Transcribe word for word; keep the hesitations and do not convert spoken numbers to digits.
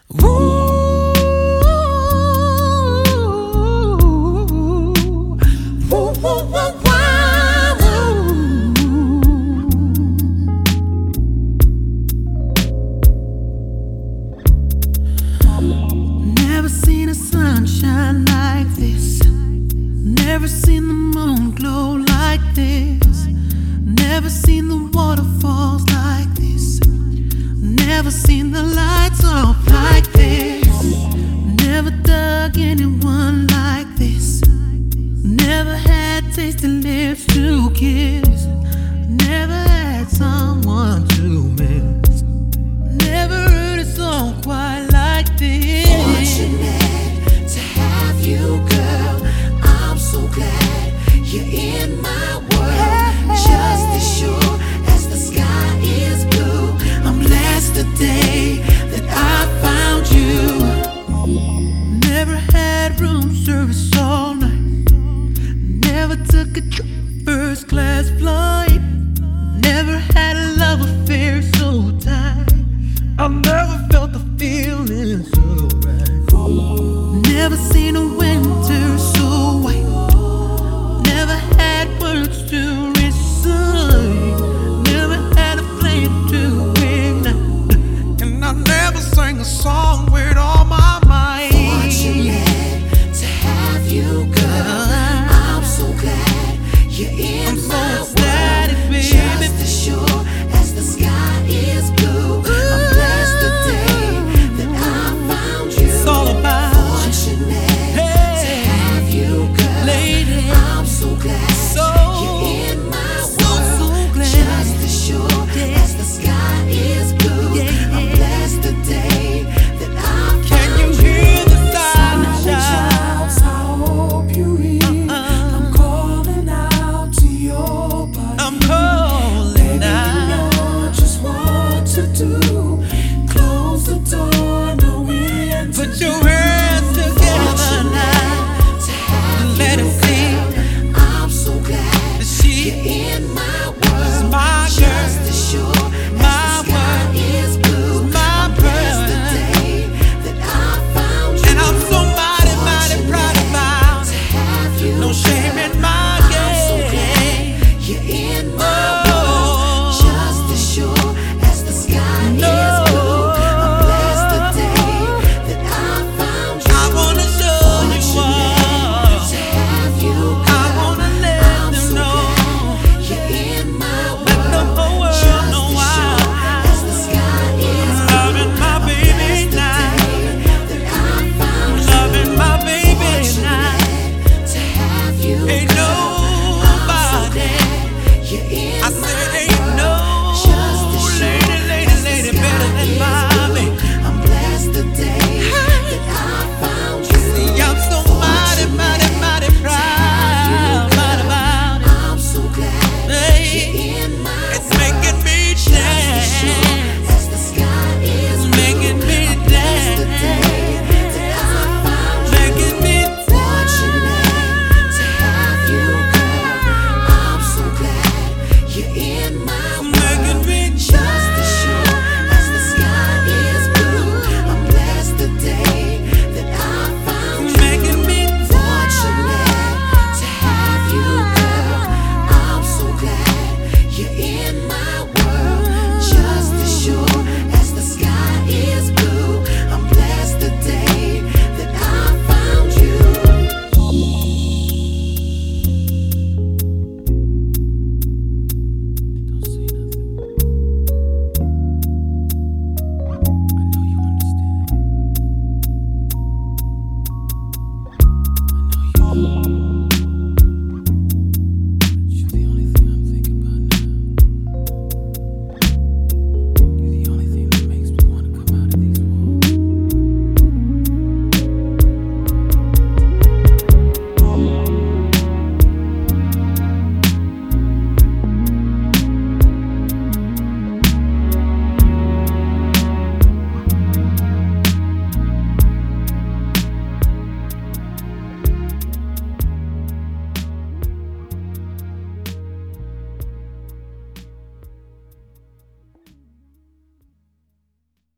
Ooh, ooh, ooh, ooh, ooh. Never seen a sunshine like this. Never seen the moon glow like this. Never seen the waterfalls like this. Never seen the lights off like this. Never dug anyone like this. Never had tasty lips to kiss. Never had someone to miss. Never heard a song quite like this. Fortunate to have you, girl. I'm so glad you're in my world. Just as sure as the sky is blue, I'm blessed the day that I found you. Never had room service all night. Never took a trip first class flight. Never had a love affair so tight. I never felt the feeling so right. Never seen a winter so white. Never had words to recite. Never had a flame to ignite. And I never sang a song with all